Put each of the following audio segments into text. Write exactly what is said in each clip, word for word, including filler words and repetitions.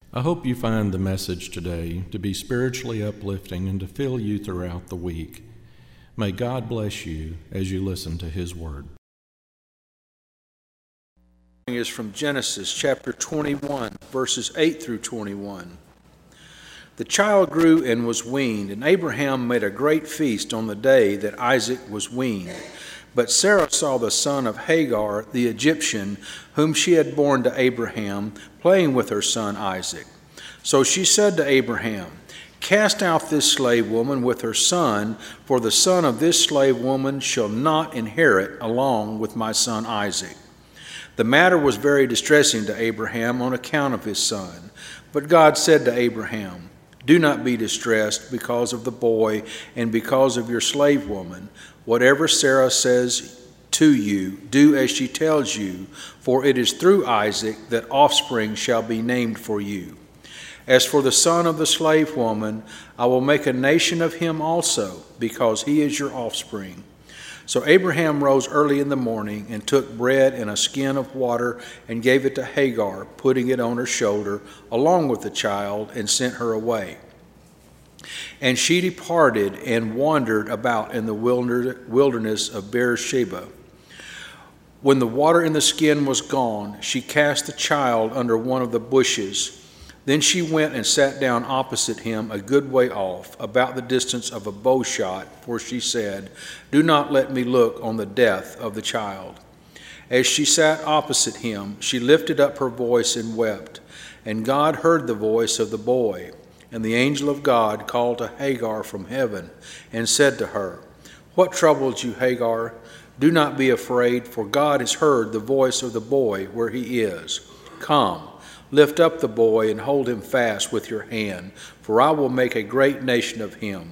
I hope you find the message today to be spiritually uplifting and to fill you throughout the week. May God bless you as you listen to His Word. Is from Genesis chapter twenty-one, verses eight through twenty-one. The child grew and was weaned, and Abraham made a great feast on the day that Isaac was weaned. But Sarah saw the son of Hagar, the Egyptian, whom she had borne to Abraham, playing with her son Isaac. So she said to Abraham, "Cast out this slave woman with her son, for the son of this slave woman shall not inherit along with my son Isaac." The matter was very distressing to Abraham on account of his son. But God said to Abraham, "Do not be distressed because of the boy and because of your slave woman. Whatever Sarah says to you, do as she tells you, for it is through Isaac that offspring shall be named for you. As for the son of the slave woman, I will make a nation of him also, because he is your offspring." So Abraham rose early in the morning and took bread and a skin of water and gave it to Hagar, putting it on her shoulder, along with the child, and sent her away. And she departed and wandered about in the wilderness of Beersheba. When the water in the skin was gone, she cast the child under one of the bushes. Then she went and sat down opposite him a good way off, about the distance of a bow shot, for she said, "Do not let me look on the death of the child." As she sat opposite him, she lifted up her voice and wept. And God heard the voice of the boy. And the angel of God called to Hagar from heaven and said to her, "What troubles you, Hagar? Do not be afraid, for God has heard the voice of the boy where he is. Come, lift up the boy and hold him fast with your hand, for I will make a great nation of him."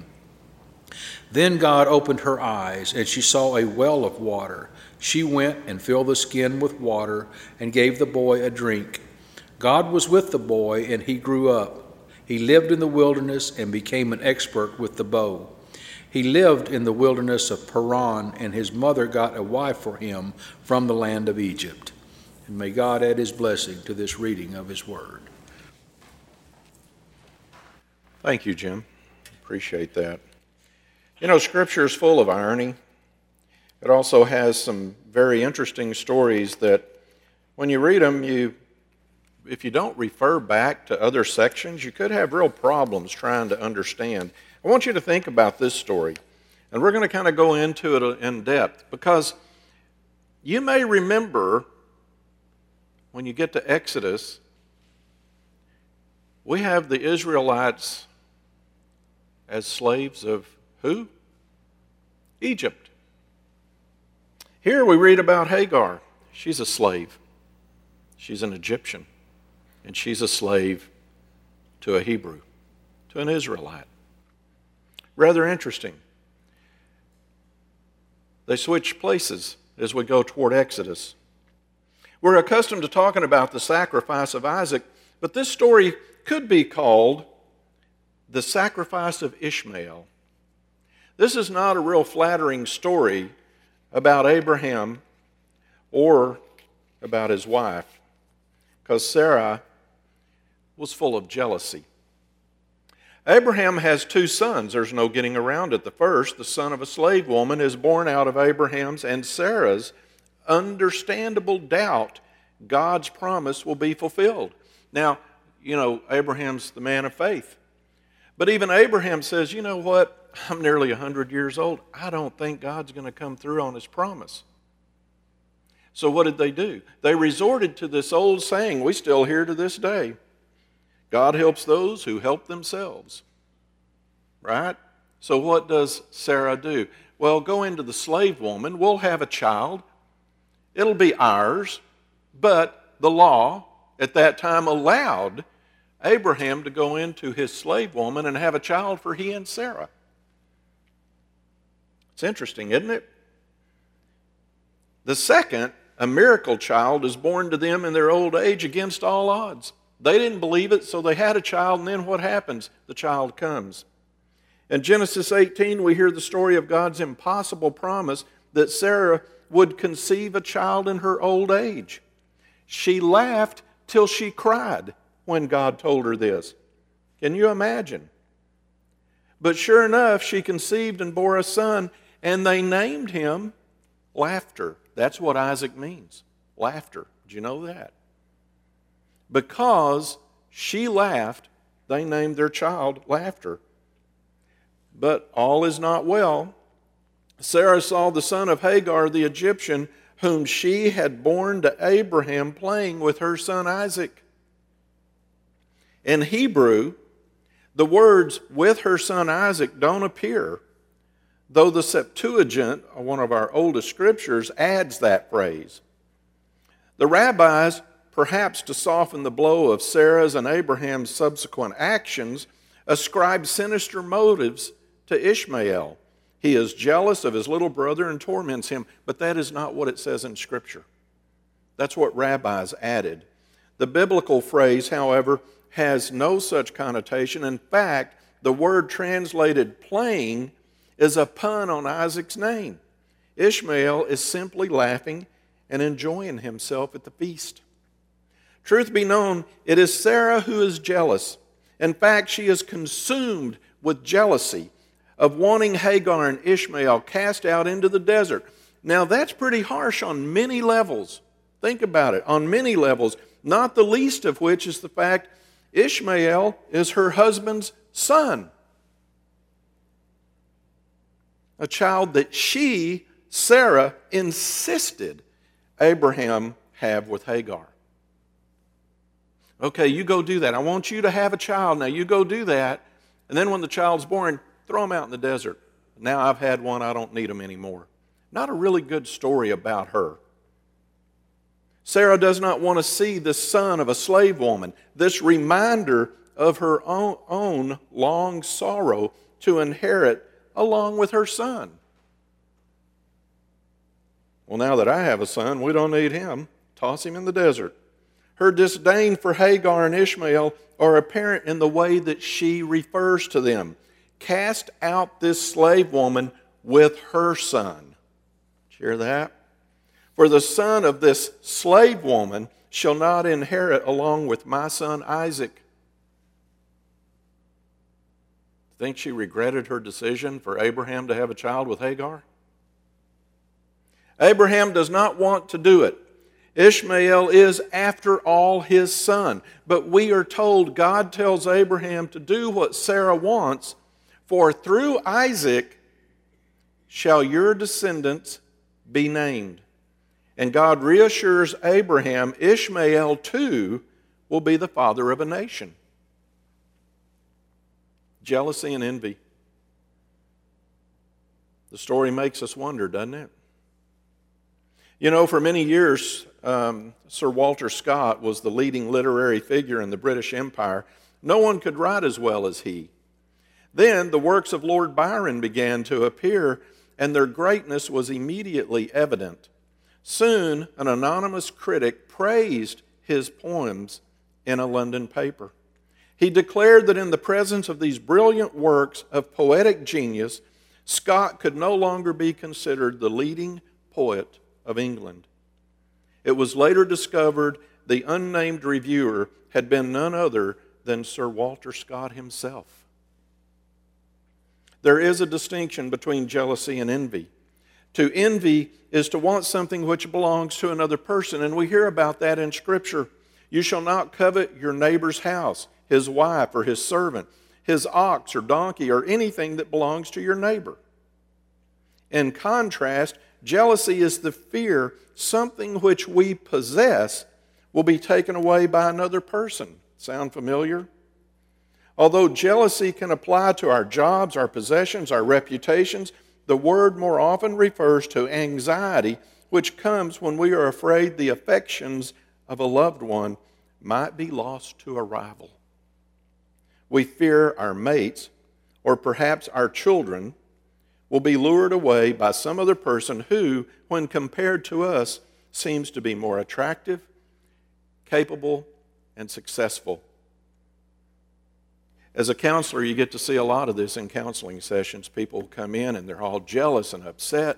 Then God opened her eyes, and she saw a well of water. She went and filled the skin with water and gave the boy a drink. God was with the boy, and he grew up. He lived in the wilderness and became an expert with the bow. He lived in the wilderness of Paran, and his mother got a wife for him from the land of Egypt. And may God add his blessing to this reading of his word. Thank you, Jim. Appreciate that. You know, Scripture is full of irony. It also has some very interesting stories that when you read them, you if you don't refer back to other sections, you could have real problems trying to understand. I want you to think about this story, and we're going to kind of go into it in depth, because you may remember when you get to Exodus, we have the Israelites as slaves of who? Egypt. Here we read about Hagar. She's a slave. She's an Egyptian. And she's a slave to a Hebrew, to an Israelite. Rather interesting. They switch places as we go toward Exodus. We're accustomed to talking about the sacrifice of Isaac, but this story could be called the sacrifice of Ishmael. This is not a real flattering story about Abraham or about his wife, because Sarah was full of jealousy. Abraham has two sons. There's no getting around it. The first, the son of a slave woman, is born out of Abraham's and Sarah's understandable doubt God's promise will be fulfilled. Now, you know, Abraham's the man of faith. But even Abraham says, you know what? I'm nearly one hundred years old. I don't think God's going to come through on his promise. So what did they do? They resorted to this old saying we still hear to this day. God helps those who help themselves. Right? So what does Sarah do? Well, go into the slave woman. We'll have a child. It'll be ours. But the law at that time allowed Abraham to go into his slave woman and have a child for he and Sarah. It's interesting, isn't it? The second, a miracle child, is born to them in their old age against all odds. They didn't believe it, so they had a child, and then what happens? The child comes. In Genesis eighteen, we hear the story of God's impossible promise that Sarah would conceive a child in her old age. She laughed till she cried. when God told her this. Can you imagine? But sure enough, she conceived and bore a son, and they named him Laughter. That's what Isaac means, laughter. Did you know that? Because she laughed, they named their child Laughter. But all is not well. Sarah saw the son of Hagar the Egyptian, whom she had borne to Abraham, playing with her son Isaac. In Hebrew, the words "with her son Isaac" don't appear, though the Septuagint, one of our oldest scriptures, adds that phrase. The rabbis, perhaps to soften the blow of Sarah's and Abraham's subsequent actions, ascribe sinister motives to Ishmael. He is jealous of his little brother and torments him, but that is not what it says in Scripture. That's what rabbis added. The biblical phrase, however, has no such connotation. In fact, the word translated playing is a pun on Isaac's name. Ishmael is simply laughing and enjoying himself at the feast. Truth be known, it is Sarah who is jealous. In fact, she is consumed with jealousy of wanting Hagar and Ishmael cast out into the desert. Now, that's pretty harsh on many levels. Think about it, on many levels, not the least of which is the fact Ishmael is her husband's son. A child that she, Sarah, insisted Abraham have with Hagar. Okay, you go do that. I want you to have a child. Now you go do that. And then when the child's born, throw him out in the desert. Now I've had one, I don't need him anymore. Not a really good story about her. Sarah does not want to see the son of a slave woman, this reminder of her own, own long sorrow to inherit along with her son. Well, now that I have a son, we don't need him. Toss him in the desert. Her disdain for Hagar and Ishmael are apparent in the way that she refers to them. Cast out this slave woman with her son. Did you hear that? For the son of this slave woman shall not inherit along with my son Isaac. Think she regretted her decision for Abraham to have a child with Hagar? Abraham does not want to do it. Ishmael is, after all, his son. But we are told God tells Abraham to do what Sarah wants, for through Isaac shall your descendants be named. And God reassures Abraham, Ishmael too will be the father of a nation. Jealousy and envy. The story makes us wonder, doesn't it? You know, for many years, um, Sir Walter Scott was the leading literary figure in the British Empire. No one could write as well as he. Then the works of Lord Byron began to appear, and their greatness was immediately evident. Soon, an anonymous critic praised his poems in a London paper. He declared that in the presence of these brilliant works of poetic genius, Scott could no longer be considered the leading poet of England. It was later discovered the unnamed reviewer had been none other than Sir Walter Scott himself. There is a distinction between jealousy and envy. To envy is to want something which belongs to another person, and we hear about that in Scripture. You shall not covet your neighbor's house, his wife or his servant, his ox or donkey, or anything that belongs to your neighbor. In contrast, jealousy is the fear something which we possess will be taken away by another person. Sound familiar? Although jealousy can apply to our jobs, our possessions, our reputations, the word more often refers to anxiety, which comes when we are afraid the affections of a loved one might be lost to a rival. We fear our mates, or perhaps our children, will be lured away by some other person who, when compared to us, seems to be more attractive, capable, and successful. As a counselor, you get to see a lot of this in counseling sessions. People come in and they're all jealous and upset, and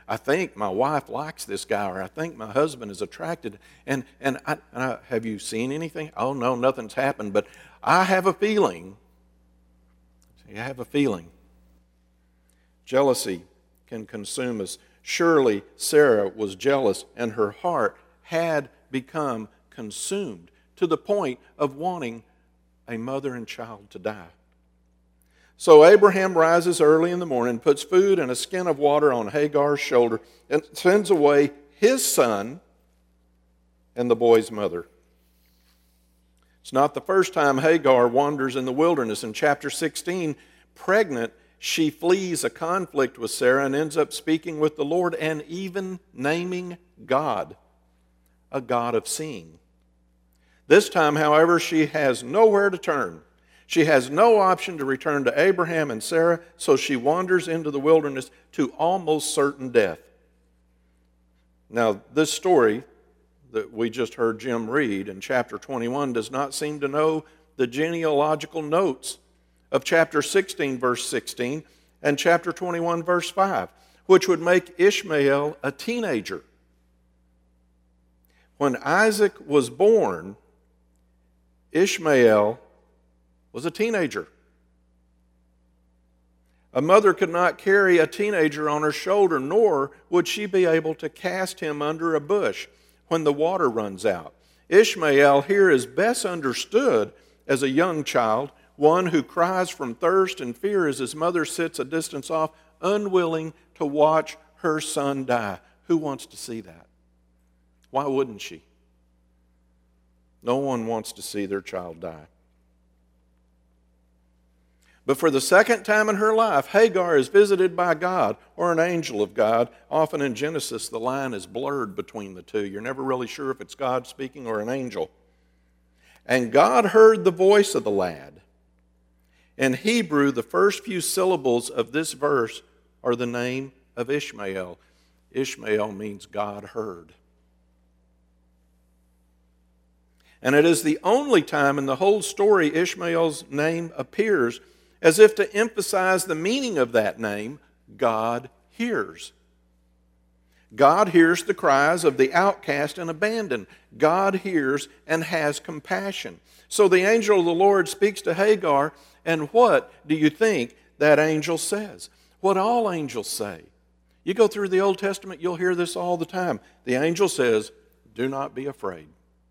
I think my wife likes this guy, or I think my husband is attracted. And, and, I, and I, have you seen anything? Oh, no, nothing's happened, but I have a feeling. I have a feeling. Jealousy can consume us. Surely Sarah was jealous, and her heart had become consumed to the point of wanting a mother and child to die. So Abraham rises early in the morning, puts food and a skin of water on Hagar's shoulder, and sends away his son and the boy's mother. It's not the first time Hagar wanders in the wilderness. In chapter sixteen, pregnant, she flees a conflict with Sarah and ends up speaking with the Lord and even naming God, a God of seeing. This time, however, she has nowhere to turn. She has no option to return to Abraham and Sarah, so she wanders into the wilderness to almost certain death. Now, this story that we just heard Jim read in chapter twenty-one does not seem to know the genealogical notes of chapter sixteen, verse sixteen, and chapter twenty-one, verse five, which would make Ishmael a teenager. When Isaac was born, Ishmael was a teenager. A mother could not carry a teenager on her shoulder, nor would she be able to cast him under a bush when the water runs out. Ishmael here is best understood as a young child, one who cries from thirst and fear as his mother sits a distance off, unwilling to watch her son die. Who wants to see that? Why wouldn't she? No one wants to see their child die. But for the second time in her life, Hagar is visited by God or an angel of God. Often in Genesis, the line is blurred between the two. You're never really sure if it's God speaking or an angel. And God heard the voice of the lad. In Hebrew, the first few syllables of this verse are the name of Ishmael. Ishmael means God heard. And it is the only time in the whole story Ishmael's name appears, as if to emphasize the meaning of that name, God hears. God hears the cries of the outcast and abandoned. God hears and has compassion. So the angel of the Lord speaks to Hagar, and what do you think that angel says? What all angels say. You go through the Old Testament, you'll hear this all the time. The angel says, do not be afraid.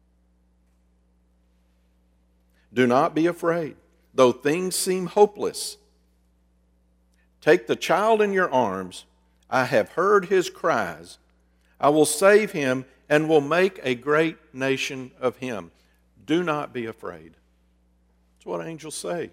Do not be afraid. Though things seem hopeless, take the child in your arms. I have heard his cries. I will save him and will make a great nation of him. Do not be afraid. That's what angels say.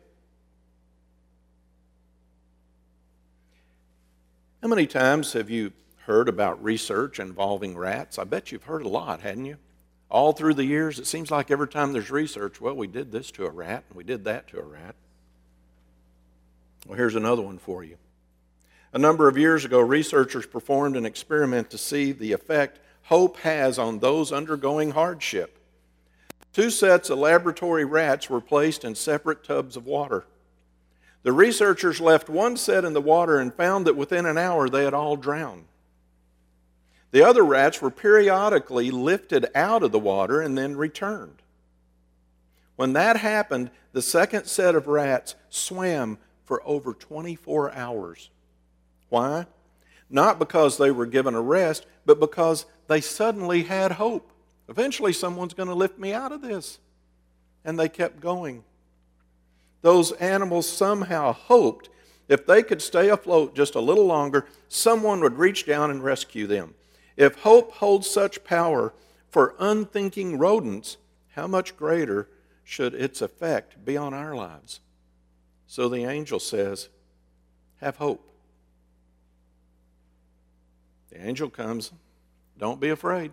How many times have you heard about research involving rats? I bet you've heard a lot, hadn't you? All through the years, it seems like every time there's research, well, we did this to a rat, and we did that to a rat. Well, here's another one for you. A number of years ago, researchers performed an experiment to see the effect hope has on those undergoing hardship. Two sets of laboratory rats were placed in separate tubs of water. The researchers left one set in the water and found that within an hour they had all drowned. The other rats were periodically lifted out of the water and then returned. When that happened, the second set of rats swam for over twenty-four hours. Why? Not because they were given a rest, but because they suddenly had hope. Eventually someone's going to lift me out of this. And they kept going. Those animals somehow hoped if they could stay afloat just a little longer, someone would reach down and rescue them. If hope holds such power for unthinking rodents, how much greater should its effect be on our lives? So the angel says, have hope. The angel comes, don't be afraid,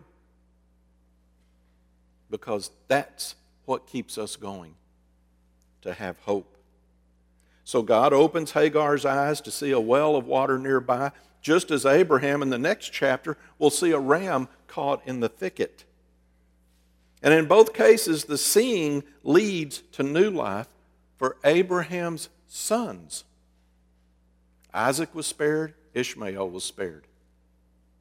because that's what keeps us going, to have hope. So God opens Hagar's eyes to see a well of water nearby, just as Abraham in the next chapter will see a ram caught in the thicket. And in both cases, the seeing leads to new life for Abraham's sons. Isaac was spared, Ishmael was spared.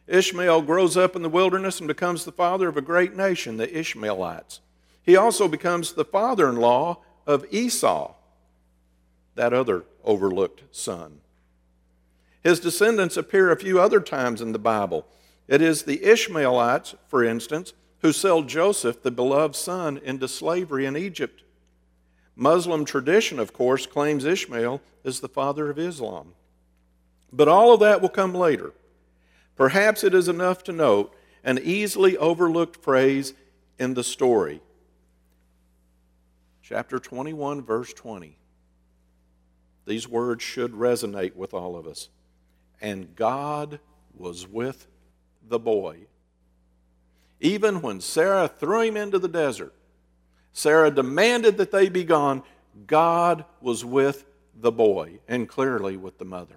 Ishmael grows up in the wilderness and becomes the father of a great nation, the Ishmaelites. He also becomes the father-in-law of Esau, that other overlooked son. His descendants appear a few other times in the Bible. It is the Ishmaelites, for instance, who sell Joseph, the beloved son, into slavery in Egypt. Muslim tradition, of course, claims Ishmael is the father of Islam. But all of that will come later. Perhaps it is enough to note an easily overlooked phrase in the story. Chapter twenty-one, verse twenty. These words should resonate with all of us. And God was with the boy. Even when Sarah threw him into the desert, Sarah demanded that they be gone, God was with the boy, and clearly with the mother.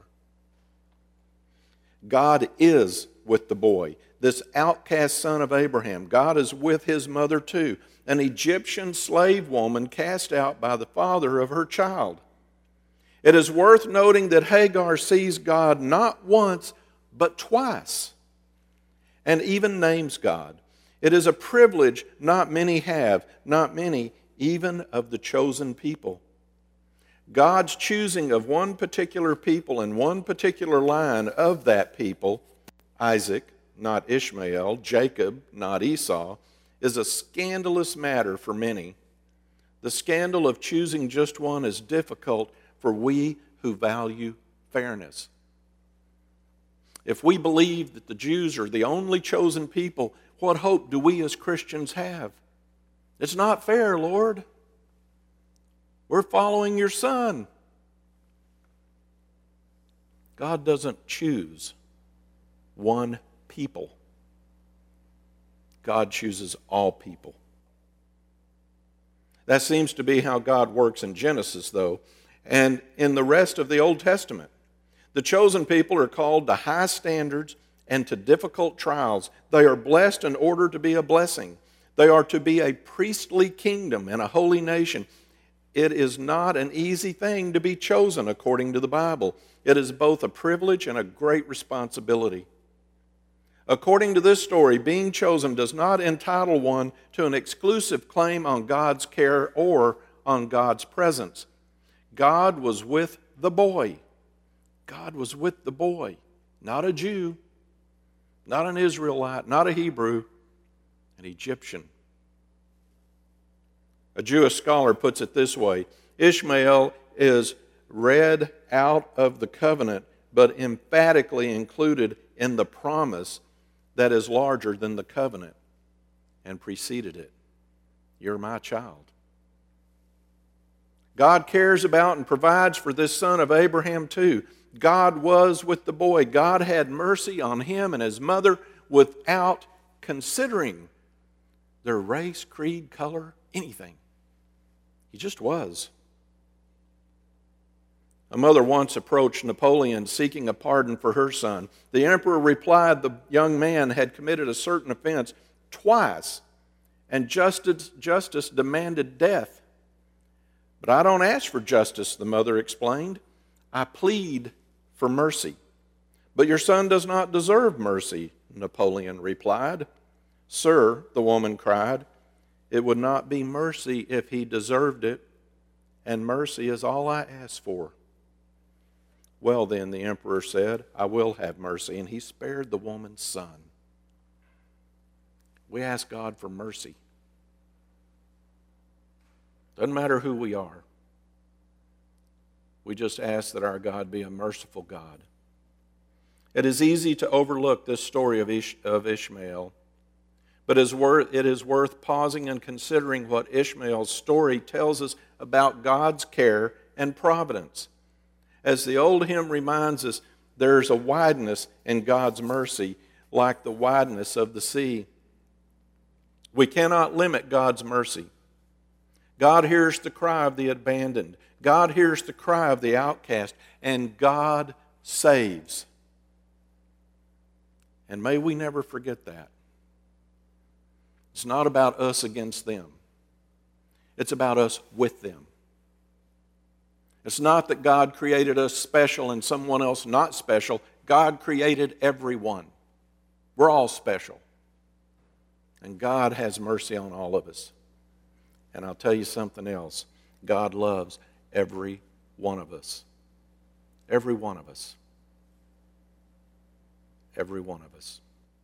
God is with the boy, this outcast son of Abraham. God is with his mother too, an Egyptian slave woman cast out by the father of her child. It is worth noting that Hagar sees God not once, but twice, and even names God. It is a privilege not many have, not many even of the chosen people. God's choosing of one particular people and one particular line of that people, Isaac, not Ishmael, Jacob, not Esau, is a scandalous matter for many. The scandal of choosing just one is difficult for we who value fairness. If we believe that the Jews are the only chosen people, what hope do we as Christians have? It's not fair, Lord. We're following your Son. God doesn't choose one people. God chooses all people. That seems to be how God works in Genesis, though, and in the rest of the Old Testament. The chosen people are called to high standards and to difficult trials. They are blessed in order to be a blessing. They are to be a priestly kingdom and a holy nation. It is not an easy thing to be chosen according to the Bible. It is both a privilege and a great responsibility. According to this story, being chosen does not entitle one to an exclusive claim on God's care or on God's presence. God was with the boy. God was with the boy, not a Jew, not an Israelite, not a Hebrew, an Egyptian. A Jewish scholar puts it this way: Ishmael is read out of the covenant, but emphatically included in the promise that is larger than the covenant and preceded it. You're my child. God cares about and provides for this son of Abraham too. God was with the boy. God had mercy on him and his mother without considering their race, creed, color, anything. He just was. A mother once approached Napoleon seeking a pardon for her son. The emperor replied the young man had committed a certain offense twice, and justice, justice demanded death. But I don't ask for justice, the mother explained. I plead for mercy. But your son does not deserve mercy, Napoleon replied. Sir, the woman cried, it would not be mercy if he deserved it, and mercy is all I ask for. Well then, the emperor said, I will have mercy, and he spared the woman's son. We ask God for mercy. Doesn't matter who we are. We just ask that our God be a merciful God. It is easy to overlook this story of, Ish- of Ishmael, but it is, worth, it is worth pausing and considering what Ishmael's story tells us about God's care and providence. As the old hymn reminds us, there's a wideness in God's mercy, like the wideness of the sea. We cannot limit God's mercy. God hears the cry of the abandoned. God hears the cry of the outcast, and God saves. And may we never forget that. It's not about us against them. It's about us with them. It's not that God created us special and someone else not special. God created everyone. We're all special. And God has mercy on all of us. And I'll tell you something else. God loves every one of us. Every one of us. Every one of us.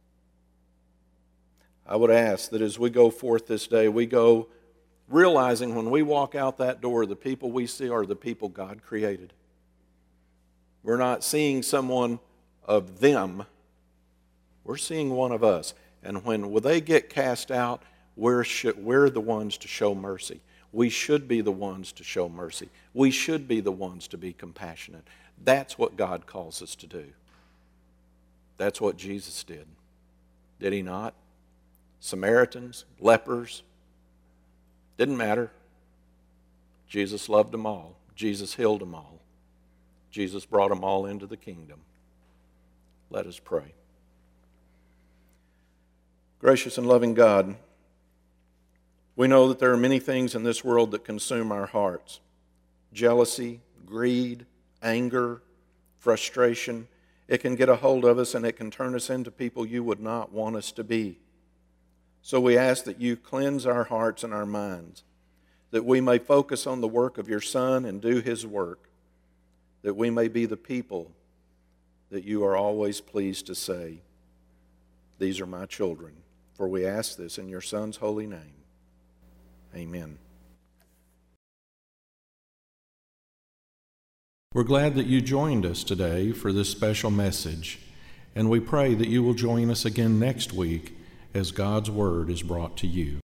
I would ask that as we go forth this day, we go realizing when we walk out that door, the people we see are the people God created. We're not seeing someone of them. We're seeing one of us. And when they get cast out, we're, we're the ones to show mercy. We should be the ones to show mercy. We should be the ones to be compassionate. That's what God calls us to do. That's what Jesus did. Did he not? Samaritans, lepers, didn't matter. Jesus loved them all. Jesus healed them all. Jesus brought them all into the kingdom. Let us pray. Gracious and loving God, we know that there are many things in this world that consume our hearts. Jealousy, greed, anger, frustration. It can get a hold of us and it can turn us into people you would not want us to be. So we ask that you cleanse our hearts and our minds, that we may focus on the work of your Son and do his work, that we may be the people that you are always pleased to say, these are my children. For we ask this in your Son's holy name. Amen. We're glad that you joined us today for this special message, and we pray that you will join us again next week as God's Word is brought to you.